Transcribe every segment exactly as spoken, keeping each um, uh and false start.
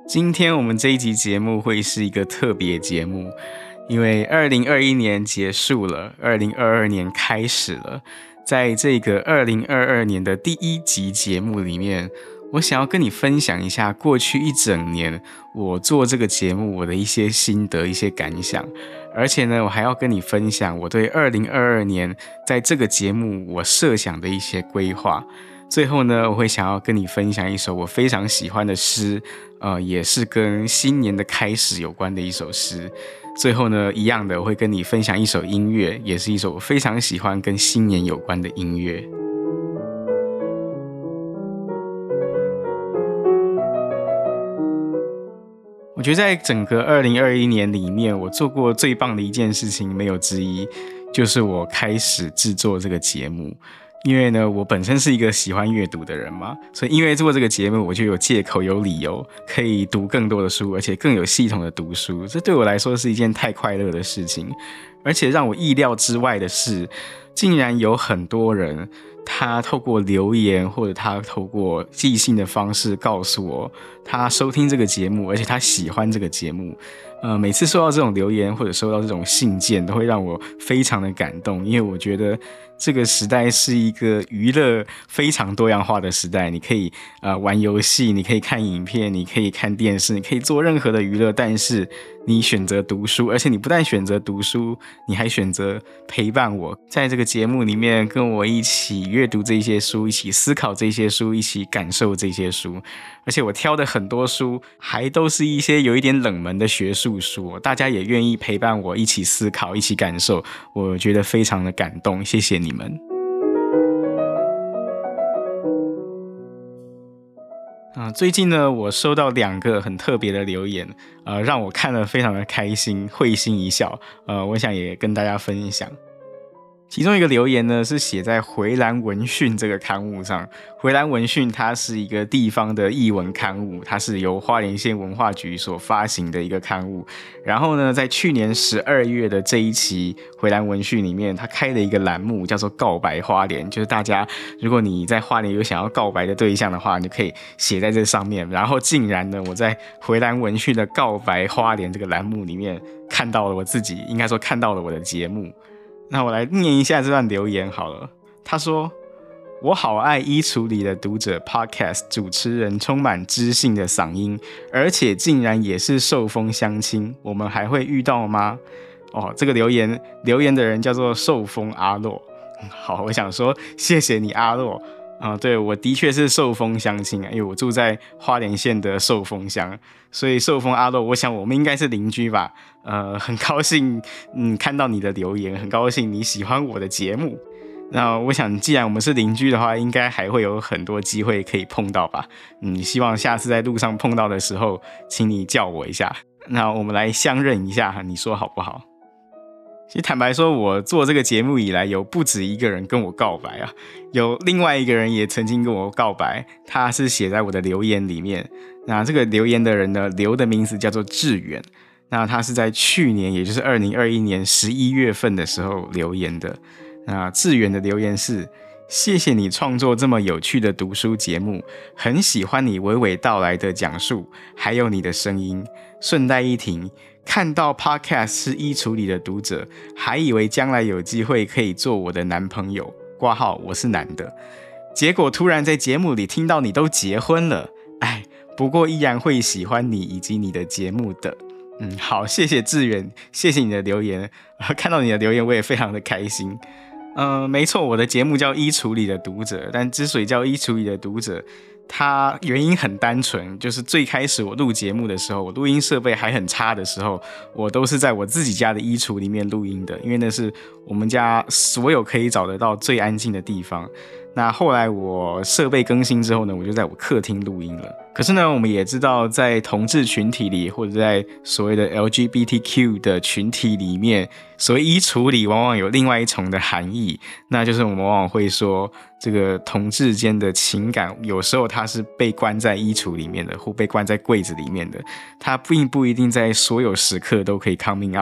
今天我们这一集节目会是一个特别节目，因为二零二一年结束了，二零二二年开始了。在这个二零二二年的第一集节目里面，我想要跟你分享一下过去一整年我做这个节目我的一些心得、一些感想，而且呢，我还要跟你分享我对二零二二年在这个节目我设想的一些规划。最后呢，我会想要跟你分享一首我非常喜欢的诗，呃，也是跟新年的开始有关的一首诗。最后呢，一样的，我会跟你分享一首音乐，也是一首我非常喜欢跟新年有关的音乐。我觉得在整个二零二一年里面，我做过最棒的一件事情没有之一，就是我开始制作这个节目。因为呢，我本身是一个喜欢阅读的人嘛，所以因为做这个节目，我就有借口、有理由可以读更多的书，而且更有系统的读书。这对我来说是一件太快乐的事情，而且让我意料之外的是，竟然有很多人，他透过留言或者他透过寄信的方式告诉我，他收听这个节目，而且他喜欢这个节目。呃，每次收到这种留言或者收到这种信件，都会让我非常的感动，因为我觉得这个时代是一个娱乐非常多样化的时代，你可以呃玩游戏，你可以看影片，你可以看电视，你可以做任何的娱乐，但是你选择读书，而且你不但选择读书，你还选择陪伴我，在这个节目里面跟我一起阅读这些书，一起思考这些书，一起感受这些书。而且我挑的很多书还都是一些有一点冷门的学术书，大家也愿意陪伴我一起思考，一起感受，我觉得非常的感动，谢谢你们。呃、最近呢，我收到两个很特别的留言，呃，让我看了非常的开心，会心一笑，呃，我想也跟大家分享。其中一个留言呢，是写在回蓝文讯这个刊物上。回蓝文讯它是一个地方的艺文刊物，它是由花莲县文化局所发行的一个刊物。然后呢，在去年十二月的这一期回蓝文讯里面，它开了一个栏目叫做告白花莲，就是大家如果你在花莲有想要告白的对象的话，你就可以写在这上面。然后竟然呢，我在回蓝文讯的告白花莲这个栏目里面看到了我自己，应该说看到了我的节目。那我来念一下这段留言好了。他说：我好爱衣橱里的读者 Podcast 主持人充满知性的嗓音，而且竟然也是寿丰乡亲，我们还会遇到吗？哦，这个留言留言的人叫做寿丰阿洛。好，我想说谢谢你阿洛。啊、呃，对，我的确是寿丰乡亲，因为我住在花莲县的寿丰乡，所以寿丰阿洛，我想我们应该是邻居吧。呃，很高兴嗯看到你的留言，很高兴你喜欢我的节目。那我想，既然我们是邻居的话，应该还会有很多机会可以碰到吧。嗯，希望下次在路上碰到的时候，请你叫我一下。那我们来相认一下，你说好不好？其实坦白说，我做这个节目以来，有不止一个人跟我告白啊，有另外一个人也曾经跟我告白，他是写在我的留言里面。那这个留言的人呢，留的名字叫做志远，那他是在去年，也就是二零二一年十一月份的时候留言的。那志远的留言是：谢谢你创作这么有趣的读书节目，很喜欢你娓娓道来的讲述，还有你的声音。顺带一提，看到 Podcast 是衣橱里的读者，还以为将来有机会可以做我的男朋友，括号我是男的，结果突然在节目里听到你都结婚了，哎，不过依然会喜欢你以及你的节目的。嗯，好，谢谢志远，谢谢你的留言，看到你的留言我也非常的开心。呃，没错，我的节目叫衣橱里的读者，但之所以叫衣橱里的读者，它原因很单纯，就是最开始我录节目的时候，我录音设备还很差的时候，我都是在我自己家的衣橱里面录音的，因为那是我们家所有可以找得到最安静的地方。那后来我设备更新之后呢，我就在我客厅录音了。可是呢，我们也知道在同志群体里，或者在所谓的 L G B T Q 的群体里面，所谓衣橱里往往有另外一重的含义，那就是我们往往会说这个同志间的情感有时候它是被关在衣橱里面的，或被关在柜子里面的，它并不一定在所有时刻都可以 coming out，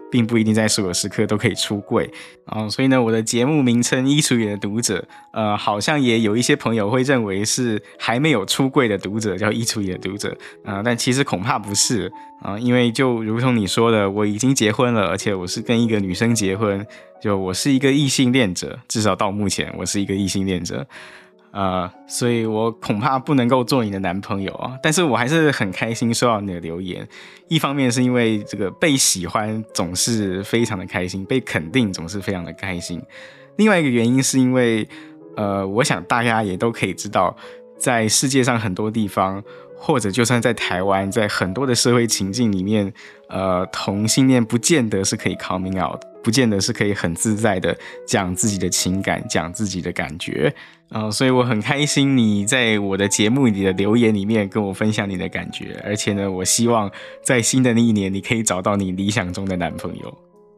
并不一定在所有时刻都可以出柜啊、呃。所以呢，我的节目名称衣橱里的读者，呃，好像也有一些朋友会认为是还没有出柜的读者叫衣橱里的读者啊、呃，但其实恐怕不是啊、呃，因为就如同你说的，我已经结婚了，而且我是跟一个女生结婚，就我是一个异性恋者，至少到目前我是一个异性恋者。呃，所以我恐怕不能够做你的男朋友啊，但是我还是很开心收到你的留言。一方面是因为这个被喜欢总是非常的开心，被肯定总是非常的开心。另外一个原因是因为，呃，我想大家也都可以知道，在世界上很多地方，或者就算在台湾，在很多的社会情境里面，呃，同性恋不见得是可以 coming out， 不见得是可以很自在的讲自己的情感，讲自己的感觉。呃，所以我很开心你在我的节目里的留言里面跟我分享你的感觉，而且呢，我希望在新的一年你可以找到你理想中的男朋友。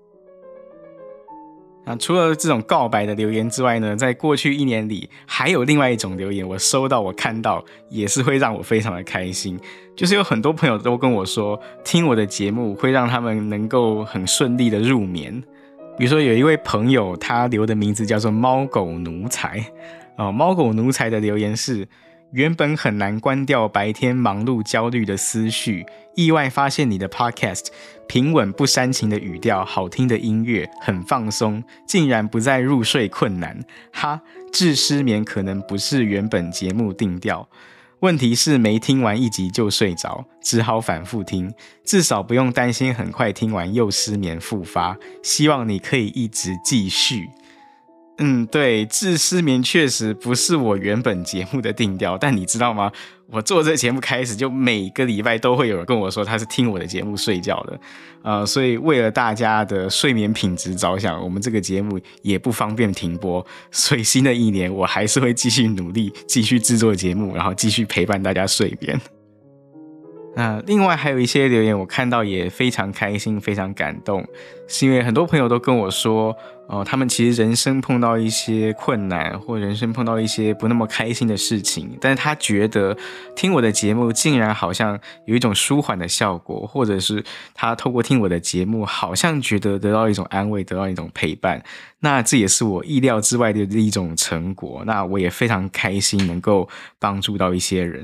那除了这种告白的留言之外呢，在过去一年里还有另外一种留言，我收到我看到也是会让我非常的开心，就是有很多朋友都跟我说，听我的节目会让他们能够很顺利的入眠。比如说有一位朋友，他留的名字叫做猫狗奴才。哦，猫狗奴才的留言是：原本很难关掉白天忙碌焦虑的思绪，意外发现你的 podcast 平稳不煽情的语调，好听的音乐，很放松，竟然不再入睡困难。哈，治失眠可能不是原本节目定调，问题是没听完一集就睡着，只好反复听，至少不用担心很快听完又失眠复发。希望你可以一直继续。嗯，对，治失眠确实不是我原本节目的定调，但你知道吗？我做这节目开始就每个礼拜都会有人跟我说他是听我的节目睡觉的，呃，所以为了大家的睡眠品质着想，我们这个节目也不方便停播，所以新的一年我还是会继续努力，继续制作节目，然后继续陪伴大家睡眠。那另外还有一些留言我看到也非常开心非常感动，是因为很多朋友都跟我说、呃、他们其实人生碰到一些困难，或人生碰到一些不那么开心的事情，但是他觉得听我的节目竟然好像有一种舒缓的效果，或者是他透过听我的节目好像觉得得到一种安慰，得到一种陪伴，那这也是我意料之外的一种成果，那我也非常开心能够帮助到一些人。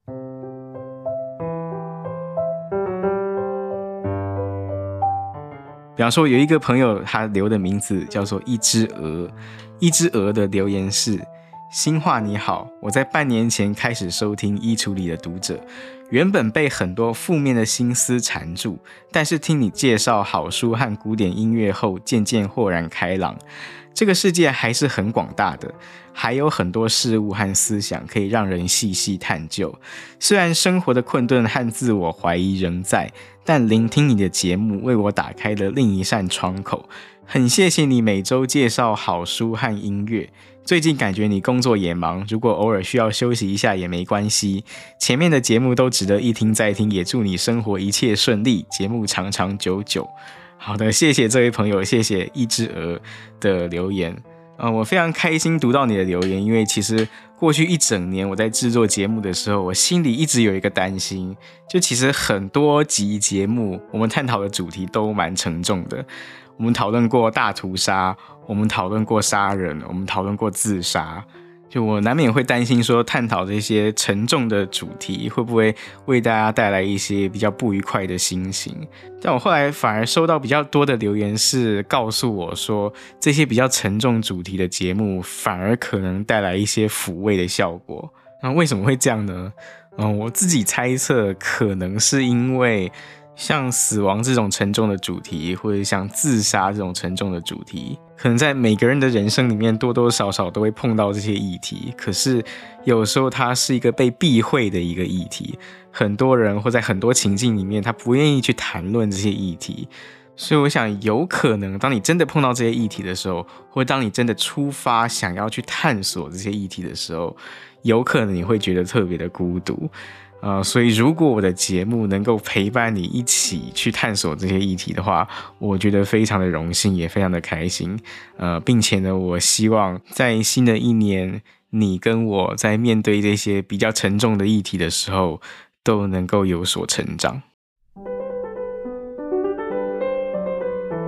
比方说有一个朋友他留的名字叫做一只鹅，一只鹅的留言是：新话你好，我在半年前开始收听衣橱里的读者，原本被很多负面的心思缠住，但是听你介绍好书和古典音乐后渐渐豁然开朗。这个世界还是很广大的，还有很多事物和思想可以让人细细探究。虽然生活的困顿和自我怀疑仍在，但聆听你的节目为我打开了另一扇窗口。很谢谢你每周介绍好书和音乐。最近感觉你工作也忙，如果偶尔需要休息一下也没关系。前面的节目都值得一听再听，也祝你生活一切顺利，节目长长久久。好的，谢谢这位朋友，谢谢一只鹅的留言。呃，我非常开心读到你的留言，因为其实过去一整年我在制作节目的时候，我心里一直有一个担心，就其实很多集节目我们探讨的主题都蛮沉重的。我们讨论过大屠杀，我们讨论过杀人，我们讨论过自杀，就我难免会担心说探讨这些沉重的主题会不会为大家带来一些比较不愉快的心情，但我后来反而收到比较多的留言是告诉我说，这些比较沉重主题的节目反而可能带来一些抚慰的效果。那为什么会这样呢？嗯，我自己猜测可能是因为像死亡这种沉重的主题，或者像自杀这种沉重的主题，可能在每个人的人生里面多多少少都会碰到这些议题，可是有时候它是一个被避讳的一个议题，很多人或在很多情境里面他不愿意去谈论这些议题，所以我想有可能当你真的碰到这些议题的时候，或当你真的出发想要去探索这些议题的时候，有可能你会觉得特别的孤独。呃，所以如果我的节目能够陪伴你一起去探索这些议题的话，我觉得非常的荣幸，也非常的开心。呃，并且呢，我希望在新的一年，你跟我在面对这些比较沉重的议题的时候，都能够有所成长。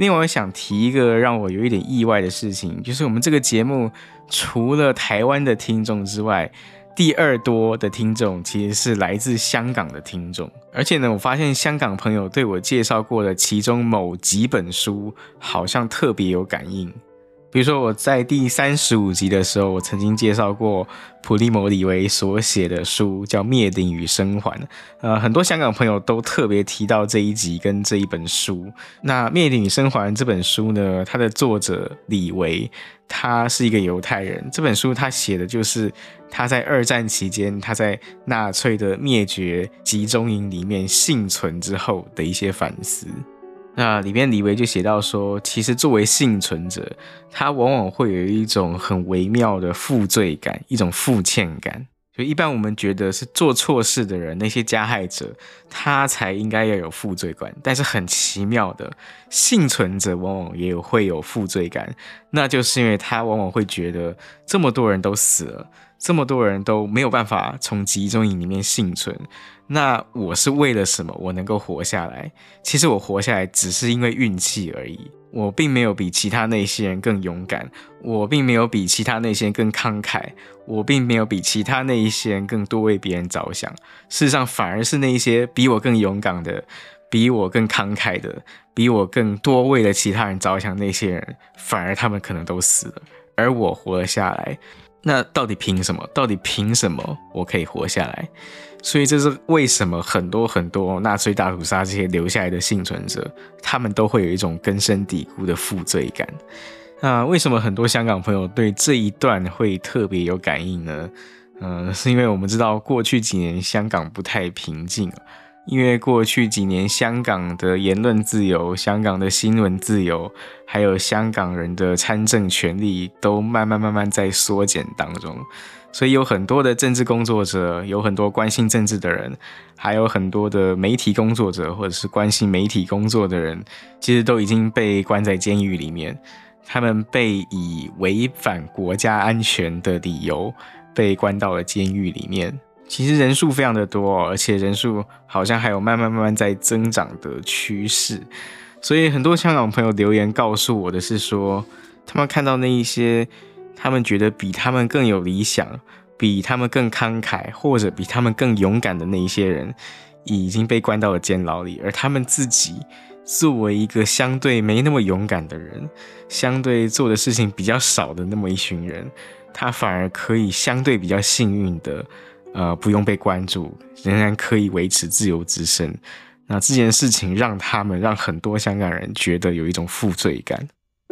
另外我想提一个让我有一点意外的事情，就是我们这个节目除了台湾的听众之外，第二多的听众其实是来自香港的听众。而且呢，我发现香港朋友对我介绍过的其中某几本书好像特别有感应。比如说我在第三十五集的时候，我曾经介绍过普利摩里维所写的书叫《灭顶与生还》，呃，很多香港朋友都特别提到这一集跟这一本书。那《灭顶与生还》这本书呢，它的作者李维，他是一个犹太人。这本书他写的就是他在二战期间，他在纳粹的灭绝集中营里面幸存之后的一些反思。那里面李维就写到说，其实作为幸存者，他往往会有一种很微妙的负罪感，一种负欠感。就一般我们觉得是做错事的人，那些加害者，他才应该要有负罪感。但是很奇妙的，幸存者往往也会有负罪感，那就是因为他往往会觉得这么多人都死了，这么多人都没有办法从集中营里面幸存，那我是为了什么我能够活下来？其实我活下来只是因为运气而已，我并没有比其他那些人更勇敢，我并没有比其他那些人更慷慨，我并没有比其他那一些人更多为别人着想。事实上反而是那一些比我更勇敢的，比我更慷慨的，比我更多为了其他人着想那些人，反而他们可能都死了，而我活了下来。那到底凭什么？到底凭什么我可以活下来？所以这是为什么很多很多纳粹大屠杀这些留下来的幸存者，他们都会有一种根深蒂固的负罪感。那为什么很多香港朋友对这一段会特别有感应呢？呃，是因为我们知道过去几年香港不太平静，因为过去几年香港的言论自由、香港的新闻自由，还有香港人的参政权利都慢慢慢慢在缩减当中，所以有很多的政治工作者，有很多关心政治的人，还有很多的媒体工作者或者是关心媒体工作的人，其实都已经被关在监狱里面，他们被以违反国家安全的理由被关到了监狱里面。其实人数非常的多，而且人数好像还有慢慢慢慢在增长的趋势。所以很多香港朋友留言告诉我的是说，他们看到那一些他们觉得比他们更有理想，比他们更慷慨，或者比他们更勇敢的那一些人已经被关到了监牢里，而他们自己作为一个相对没那么勇敢的人，相对做的事情比较少的那么一群人，他反而可以相对比较幸运的呃，不用被关注，仍然可以维持自由之身。那这件事情让他们，让很多香港人觉得有一种负罪感。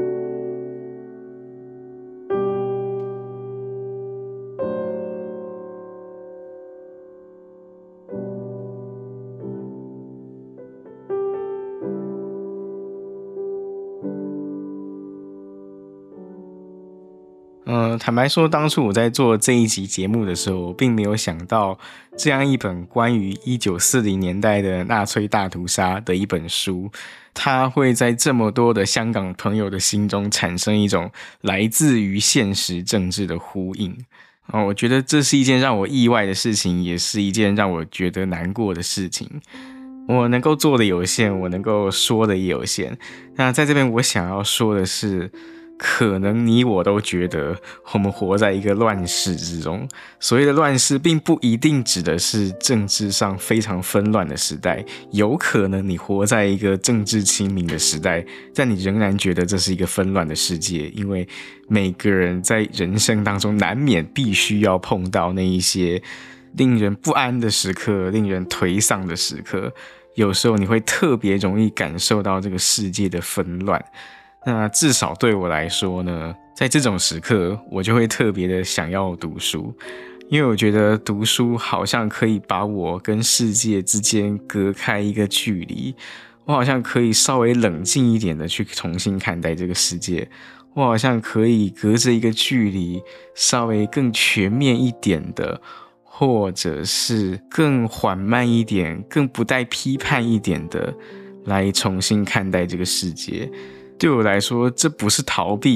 嗯，坦白说，当初我在做这一集节目的时候，我并没有想到这样一本关于一九四零年代的纳粹大屠杀的一本书，它会在这么多的香港朋友的心中产生一种来自于现实政治的呼应。哦，我觉得这是一件让我意外的事情，也是一件让我觉得难过的事情。我能够做的有限，我能够说的也有限。那在这边我想要说的是，可能你我都觉得我们活在一个乱世之中。所谓的乱世并不一定指的是政治上非常纷乱的时代，有可能你活在一个政治清明的时代，但你仍然觉得这是一个纷乱的世界，因为每个人在人生当中难免必须要碰到那一些令人不安的时刻，令人颓丧的时刻，有时候你会特别容易感受到这个世界的纷乱。那至少对我来说呢，在这种时刻我就会特别的想要读书，因为我觉得读书好像可以把我跟世界之间隔开一个距离，我好像可以稍微冷静一点的去重新看待这个世界，我好像可以隔着一个距离稍微更全面一点的，或者是更缓慢一点，更不带批判一点的来重新看待这个世界。对我来说，这不是逃避，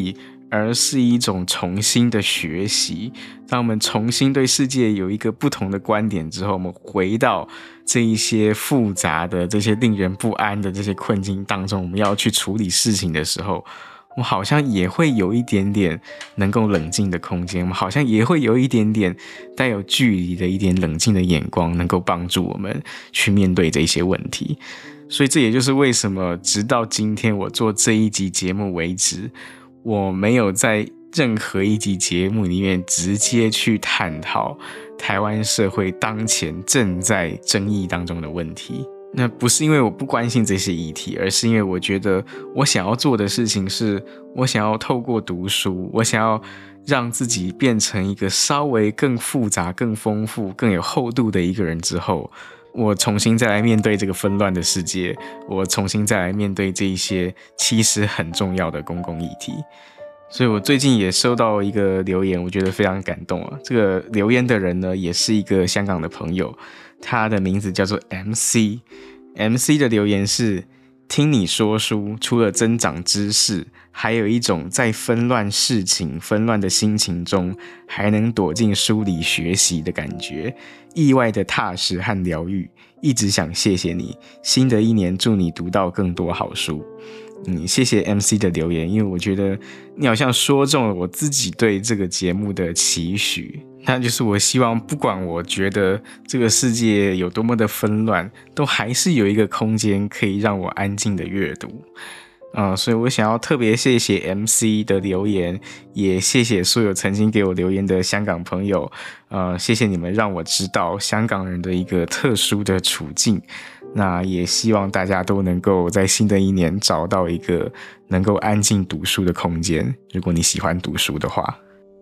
而是一种重新的学习。当我们重新对世界有一个不同的观点之后，我们回到这一些复杂的、这些令人不安的这些困境当中，我们要去处理事情的时候，我们好像也会有一点点能够冷静的空间，我们好像也会有一点点带有距离的一点冷静的眼光，能够帮助我们去面对这些问题。所以这也就是为什么直到今天我做这一集节目为止，我没有在任何一集节目里面直接去探讨台湾社会当前正在争议当中的问题。那不是因为我不关心这些议题，而是因为我觉得我想要做的事情是，我想要透过读书，我想要让自己变成一个稍微更复杂、更丰富、更有厚度的一个人之后，我重新再来面对这个纷乱的世界，我重新再来面对这一些其实很重要的公共议题。所以我最近也收到一个留言，我觉得非常感动啊。这个留言的人呢，也是一个香港的朋友，他的名字叫做 M C。 M C 的留言是：听你说书，除了增长知识，还有一种在纷乱事情、纷乱的心情中，还能躲进书里学习的感觉，意外的踏实和疗愈。一直想谢谢你，新的一年祝你读到更多好书。嗯，谢谢 M C 的留言，因为我觉得你好像说中了我自己对这个节目的期许。那就是我希望不管我觉得这个世界有多么的纷乱，都还是有一个空间可以让我安静的阅读。嗯，所以我想要特别谢谢 M C 的留言，也谢谢所有曾经给我留言的香港朋友。呃，谢谢你们让我知道香港人的一个特殊的处境。那也希望大家都能够在新的一年找到一个能够安静读书的空间，如果你喜欢读书的话。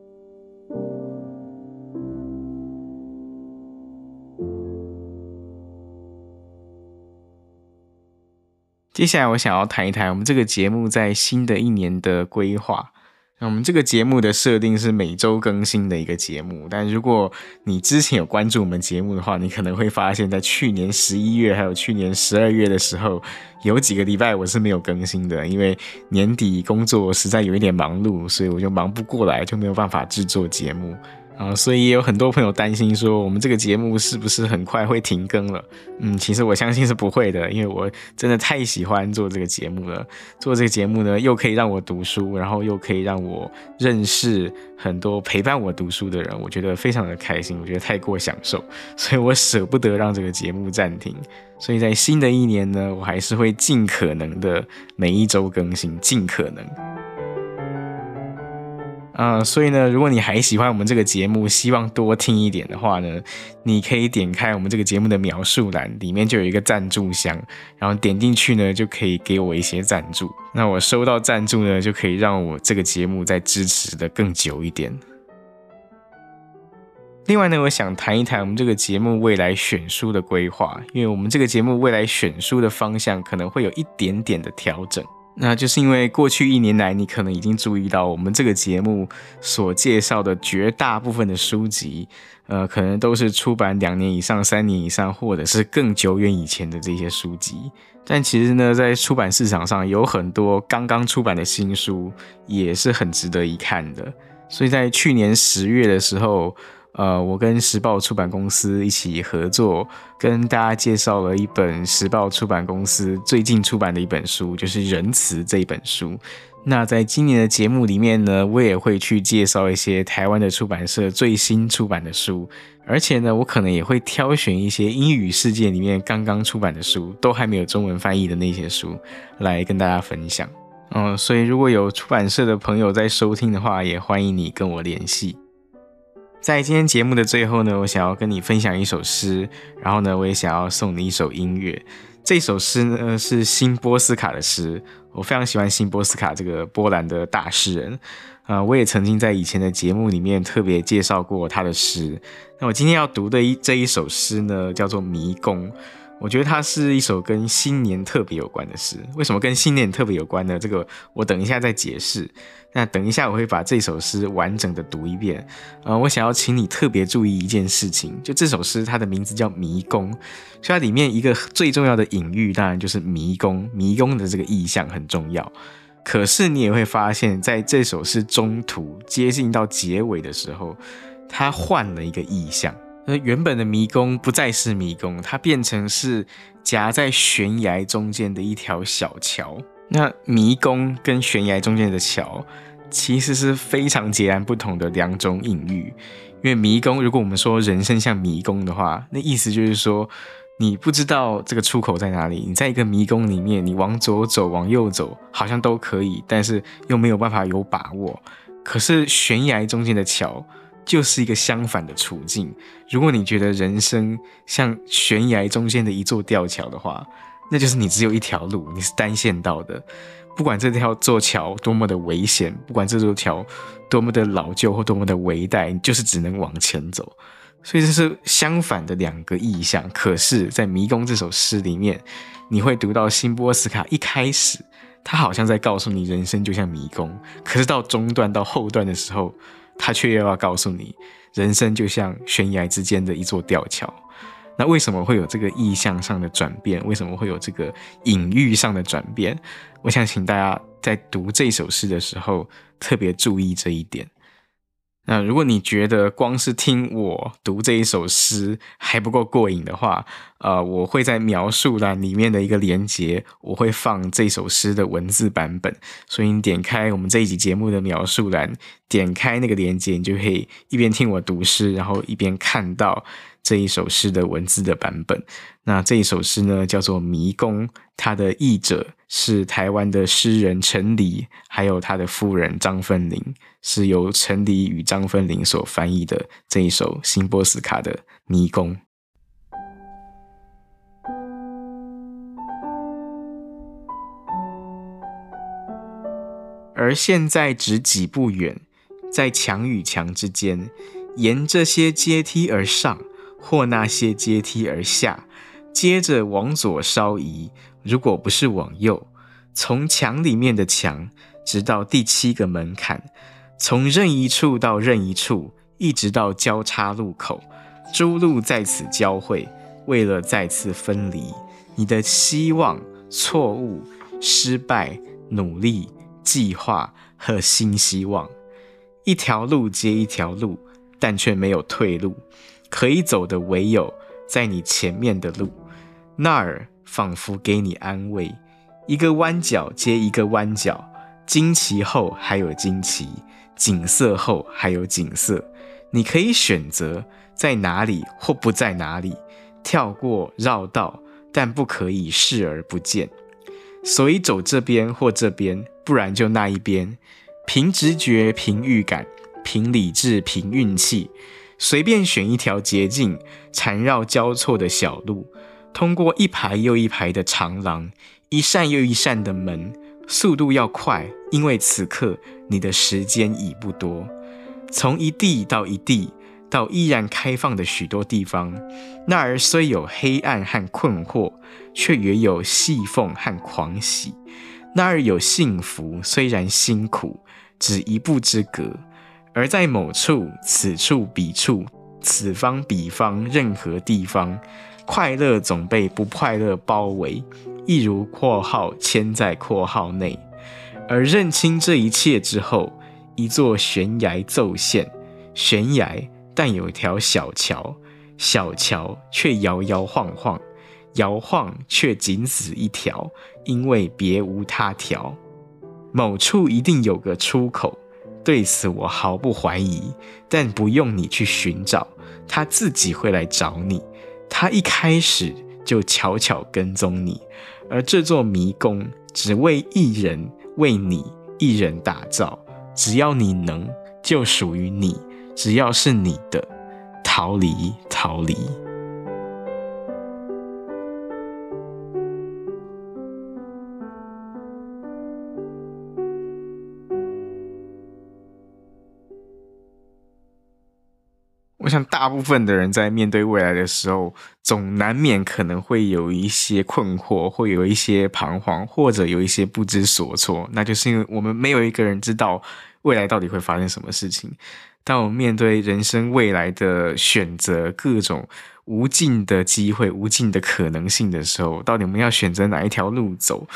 接下来我想要谈一谈我们这个节目在新的一年的规划。那我们这个节目的设定是每周更新的一个节目，但如果你之前有关注我们节目的话，你可能会发现在去年十一月还有去年十二月的时候，有几个礼拜我是没有更新的，因为年底工作实在有一点忙碌，所以我就忙不过来，就没有办法制作节目。Uh, 所以也有很多朋友担心说我们这个节目是不是很快会停更了。嗯，其实我相信是不会的，因为我真的太喜欢做这个节目了。做这个节目呢，又可以让我读书，然后又可以让我认识很多陪伴我读书的人，我觉得非常的开心，我觉得太过享受，所以我舍不得让这个节目暂停。所以在新的一年呢，我还是会尽可能的每一周更新，尽可能。呃，所以呢，如果你还喜欢我们这个节目，希望多听一点的话呢，你可以点开我们这个节目的描述栏，里面就有一个赞助箱，然后点进去呢，就可以给我一些赞助。那我收到赞助呢，就可以让我这个节目再支持的更久一点。另外呢，我想谈一谈我们这个节目未来选书的规划，因为我们这个节目未来选书的方向可能会有一点点的调整。那就是因为过去一年来，你可能已经注意到我们这个节目所介绍的绝大部分的书籍，呃，可能都是出版两年以上、三年以上，或者是更久远以前的这些书籍。但其实呢，在出版市场上有很多刚刚出版的新书，也是很值得一看的。所以在去年十月的时候，呃，我跟时报出版公司一起合作，跟大家介绍了一本时报出版公司最近出版的一本书，就是《仁慈》这一本书。那在今年的节目里面呢，我也会去介绍一些台湾的出版社最新出版的书，而且呢，我可能也会挑选一些英语世界里面刚刚出版的书，都还没有中文翻译的那些书来跟大家分享。嗯，所以如果有出版社的朋友在收听的话，也欢迎你跟我联系。在今天节目的最后呢，我想要跟你分享一首诗，然后呢，我也想要送你一首音乐。这首诗呢是辛波斯卡的诗，我非常喜欢辛波斯卡这个波兰的大诗人，呃，我也曾经在以前的节目里面特别介绍过他的诗。那我今天要读的一这一首诗呢，叫做《迷宫》。我觉得它是一首跟新年特别有关的诗。为什么跟新年特别有关呢？这个我等一下再解释。那等一下我会把这首诗完整的读一遍。呃，我想要请你特别注意一件事情，就这首诗它的名字叫迷宫，所以它里面一个最重要的隐喻当然就是迷宫，迷宫的这个意象很重要。 可是你也会发现，在这首诗中途接近到结尾的时候，它换了一个意象。原本的迷宫不再是迷宫，它变成是夹在悬崖中间的一条小桥。那迷宫跟悬崖中间的桥其实是非常截然不同的两种隐喻。因为迷宫，如果我们说人生像迷宫的话，那意思就是说你不知道这个出口在哪里，你在一个迷宫里面，你往左走往右走好像都可以，但是又没有办法有把握。可是悬崖中间的桥就是一个相反的处境。如果你觉得人生像悬崖中间的一座吊桥的话，那就是你只有一条路，你是单线道的。不管这条座桥多么的危险，不管这座桥多么的老旧或多么的危殆，你就是只能往前走。所以这是相反的两个意象。可是在迷宫这首诗里面，你会读到辛波丝卡一开始他好像在告诉你人生就像迷宫，可是到中段到后段的时候，他却又要告诉你人生就像悬崖之间的一座吊桥。那为什么会有这个意象上的转变？为什么会有这个隐喻上的转变？我想请大家在读这首诗的时候特别注意这一点。那如果你觉得光是听我读这一首诗还不够过瘾的话，呃，我会在描述栏里面的一个连结，我会放这首诗的文字版本，所以你点开我们这一集节目的描述栏，点开那个连结，你就可以一边听我读诗，然后一边看到这一首诗的文字的版本。那这一首诗呢叫做《迷宫》，它的译者是台湾的诗人陈黎，还有他的夫人张芬玲，是由陈黎与张芬玲所翻译的这一首辛波丝卡的《迷宫》。而现在只几步远，在墙与墙之间，沿这些阶梯而上，或那些阶梯而下，接着往左稍移，如果不是往右，从墙里面的墙直到第七个门槛，从任一处到任一处，一直到交叉路口，诸路在此交汇，为了再次分离。你的希望、错误、失败、努力、计划和新希望，一条路接一条路，但却没有退路，可以走的唯有在你前面的路，那儿仿佛给你安慰，一个弯角接一个弯角，惊奇后还有惊奇，景色后还有景色，你可以选择在哪里或不在哪里，跳过绕道，但不可以视而不见。所以走这边或这边，不然就那一边，凭直觉，凭预感，凭理智，凭运气，随便选一条捷径，缠绕交错的小路，通过一排又一排的长廊，一扇又一扇的门，速度要快，因为此刻你的时间已不多。从一地到一地，到依然开放的许多地方，那儿虽有黑暗和困惑，却也有细缝和狂喜。那儿有幸福，虽然辛苦，只一步之隔。而在某处、此处、彼处、此方、彼方，任何地方，快乐总被不快乐包围，一如括号嵌在括号内。而认清这一切之后，一座悬崖骤现，悬崖但有条小桥，小桥却摇摇晃晃，摇晃却仅此一条，因为别无他条。某处一定有个出口，对此我毫不怀疑，但不用你去寻找，他自己会来找你。他一开始就悄悄跟踪你，而这座迷宫只为一人，为你一人打造。只要你能，就属于你；只要是你的，逃离，逃离。我想大部分的人在面对未来的时候，总难免可能会有一些困惑，会有一些彷徨，或者有一些不知所措。那就是因为我们没有一个人知道未来到底会发生什么事情。当我们面对人生未来的选择，各种无尽的机会，无尽的可能性的时候，到底我们要选择哪一条路走？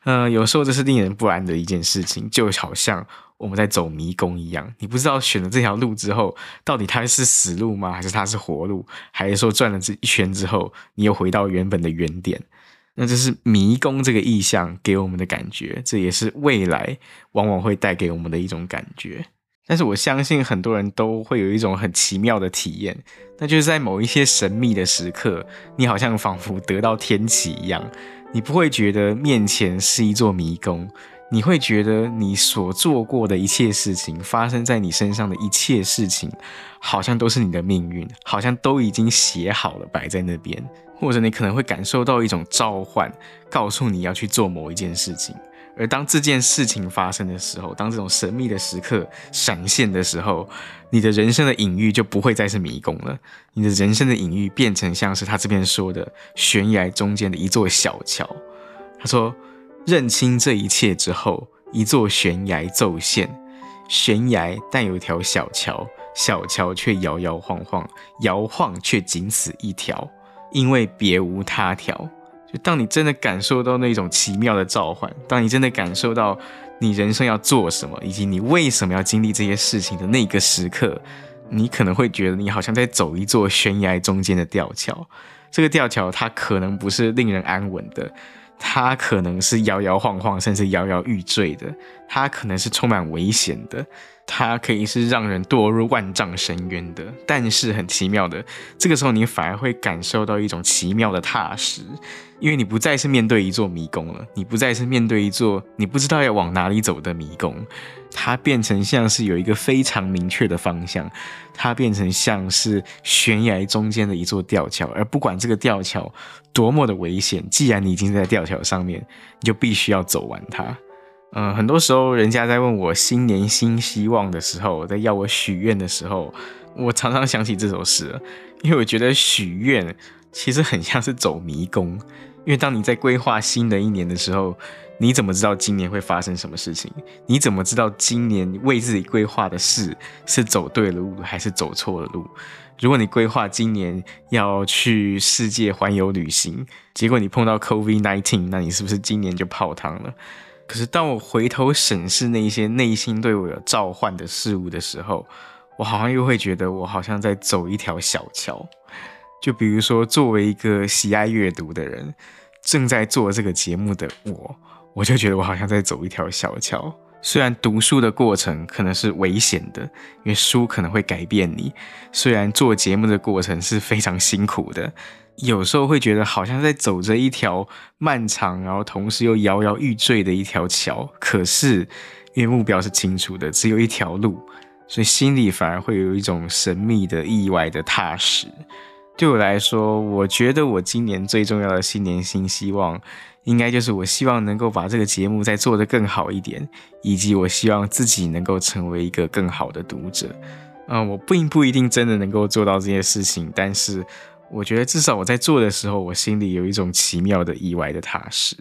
呃，有时候这是令人不安的一件事情，就好像我们在走迷宫一样，你不知道选了这条路之后，到底它是死路吗？还是它是活路？还是说转了这一圈之后，你又回到原本的原点？那这是迷宫这个意象给我们的感觉，这也是未来往往会带给我们的一种感觉。但是我相信很多人都会有一种很奇妙的体验，那就是在某一些神秘的时刻，你好像仿佛得到天启一样，你不会觉得面前是一座迷宫，你会觉得你所做过的一切事情，发生在你身上的一切事情，好像都是你的命运，好像都已经写好了摆在那边，或者你可能会感受到一种召唤，告诉你要去做某一件事情。而当这件事情发生的时候，当这种神秘的时刻闪现的时候，你的人生的隐喻就不会再是迷宫了，你的人生的隐喻变成像是他这边说的悬崖中间的一座小桥。他说，认清这一切之后，一座悬崖骤现，悬崖但有一条小桥，小桥却摇摇晃晃，摇晃却仅此一条，因为别无他条。就当你真的感受到那种奇妙的召唤，当你真的感受到你人生要做什么，以及你为什么要经历这些事情的那个时刻，你可能会觉得你好像在走一座悬崖中间的吊桥。这个吊桥它可能不是令人安稳的，它可能是摇摇晃晃甚至摇摇欲坠的，它可能是充满危险的，它可以是让人堕入万丈深渊的。但是很奇妙的，这个时候你反而会感受到一种奇妙的踏实，因为你不再是面对一座迷宫了，你不再是面对一座你不知道要往哪里走的迷宫，它变成像是有一个非常明确的方向，它变成像是悬崖中间的一座吊桥，而不管这个吊桥多么的危险，既然你已经在吊桥上面，你就必须要走完它。嗯、呃，很多时候人家在问我新年新希望的时候，在要我许愿的时候，我常常想起这首诗，因为我觉得许愿其实很像是走迷宫，因为当你在规划新的一年的时候，你怎么知道今年会发生什么事情？你怎么知道今年为自己规划的事是走对了路还是走错了路？如果你规划今年要去世界环游旅行，结果你碰到 COVID 十九， 那你是不是今年就泡汤了？可是当我回头审视那些内心对我有召唤的事物的时候，我好像又会觉得我好像在走一条小桥。就比如说，作为一个喜爱阅读的人，正在做这个节目的我，我就觉得我好像在走一条小桥。虽然读书的过程可能是危险的，因为书可能会改变你；虽然做节目的过程是非常辛苦的，有时候会觉得好像在走着一条漫长，然后同时又摇摇欲坠的一条桥。可是因为目标是清楚的，只有一条路，所以心里反而会有一种神秘的、意外的踏实。对我来说，我觉得我今年最重要的新年新希望，应该就是我希望能够把这个节目再做得更好一点，以及我希望自己能够成为一个更好的读者。嗯，我并不一定真的能够做到这些事情，但是我觉得至少我在做的时候，我心里有一种奇妙的、意外的踏实。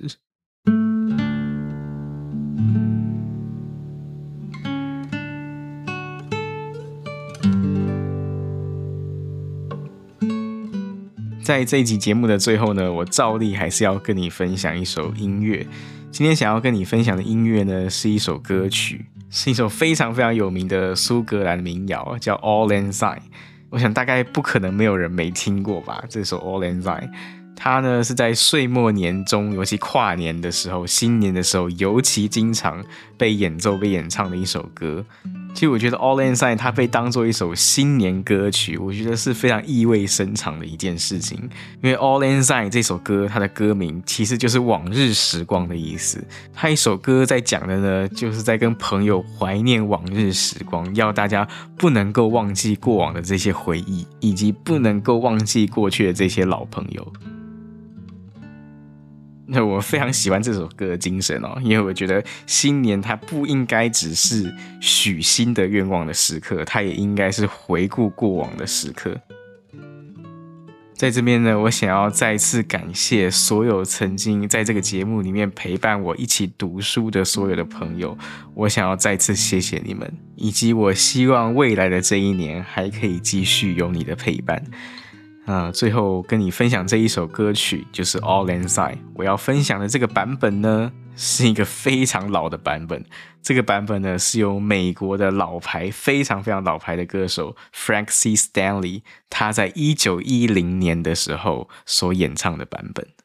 在这一集节目的最后呢，我照例还是要跟你分享一首音乐。今天想要跟你分享的音乐呢，是一首歌曲，是一首非常非常有名的苏格兰民谣，叫 Auld Lang Syne。我想大概不可能没有人没听过吧，这首 Auld Lang Syne。它呢是在岁末年中，尤其跨年的时候、新年的时候，尤其经常被演奏、被演唱的一首歌。其实我觉得 Auld Lang Syne 它被当作一首新年歌曲，我觉得是非常意味深长的一件事情。因为 Auld Lang Syne 这首歌，它的歌名其实就是往日时光的意思。它一首歌在讲的呢，就是在跟朋友怀念往日时光，要大家不能够忘记过往的这些回忆，以及不能够忘记过去的这些老朋友。那我非常喜欢这首歌的精神哦，因为我觉得新年它不应该只是许新的愿望的时刻，它也应该是回顾过往的时刻。在这边呢，我想要再次感谢所有曾经在这个节目里面陪伴我一起读书的所有的朋友，我想要再次谢谢你们，以及我希望未来的这一年还可以继续有你的陪伴。呃、最后跟你分享这一首歌曲就是 Auld Lang Syne。我要分享的这个版本呢， 是一个非常老的版本。这个版本呢，是由美国的老牌、非常非常老牌的歌手 Frank C. Stanley 他在一九一零年的时候所演唱的版本。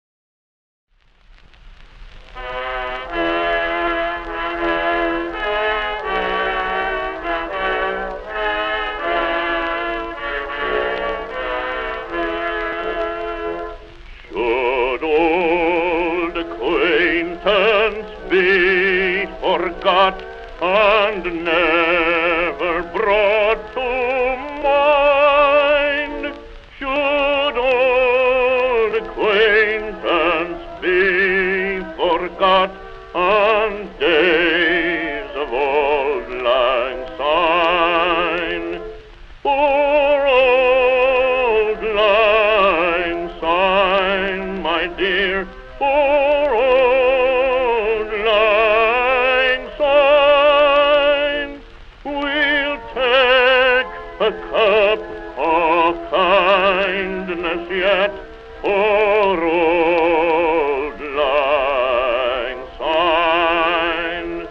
Be forgot and never brought to mind. Should old acquaintance be forgot and days of old lang syne? Poor old lang syne, my dear, poor old a cup of kindness yet for old lang syne.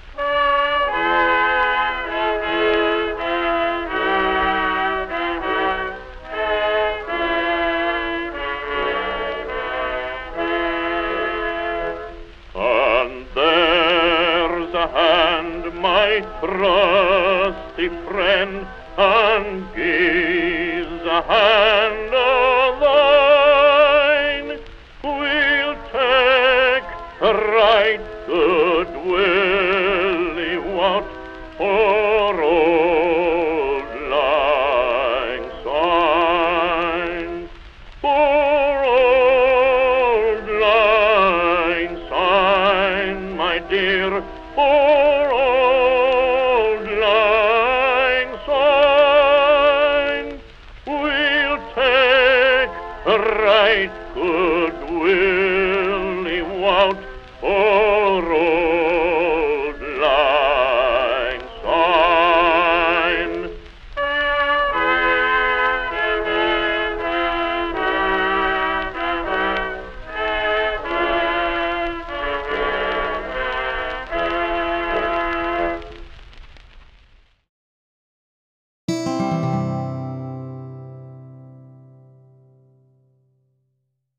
And there's a hand, my trusty friend, and gives a hand of thine. We'll take a right good willy wot for old lang syne. For old lang syne, my dear, for old lang syne. We'll take a right good willy wot for